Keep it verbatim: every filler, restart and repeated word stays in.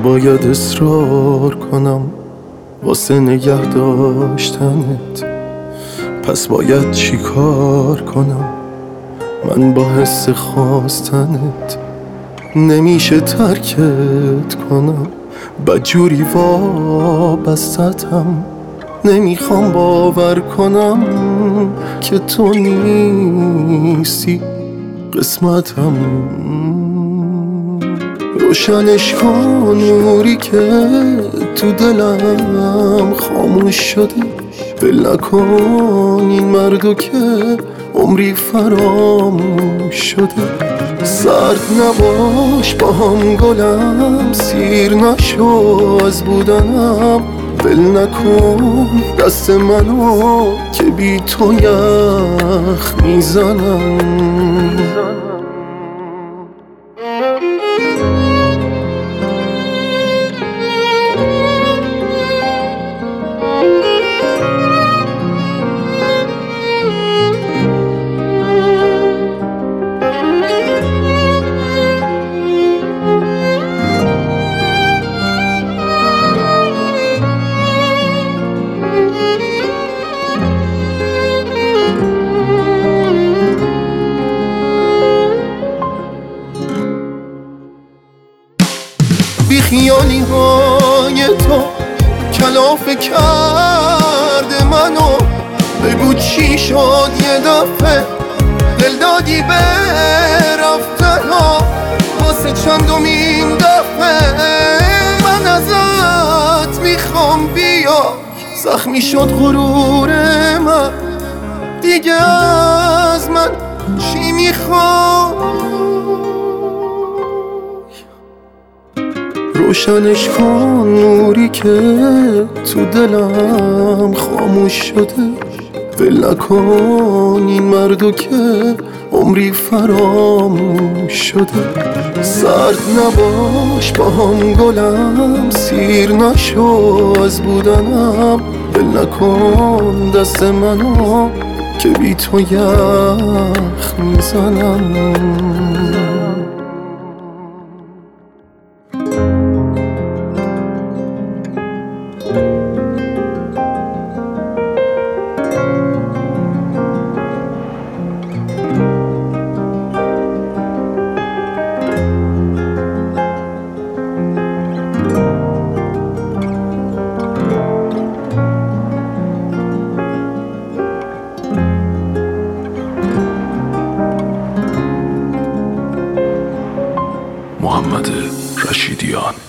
نباید اصرار کنم واسه نگه داشتنت، پس باید چی کار کنم من با حس خواستنت؟ نمیشه ترکت کنم بدجوری وابستتم، نمیخوام باور کنم که تو نیستی قسمتم. روشنش کن نوری که تو دلم خاموش شده، ول نکن این مردو که عمری فراموش شده. سرد نباش با هم گلم، سیر نشو از بودنم، ول نکن دست منو که بی تو یخ میزنم. بی خیالی های تو کلافه کرده منو، بگو چی شد یه دفعه دل دادی به رفتن ها، واسه چندمین دفعه من ازت میخوام بیا. زخمی شد غرور من دیگه، از من چی میخوام؟ روشنش کن نوری که تو دلم خاموش شده، ول نکن این مردو که عمری فراموش شده. سرد نباش با هم گلم، سیر نشو از بودنم، ول نکن دست منو که بی تو یخ میزنم. محمد رشیدیان.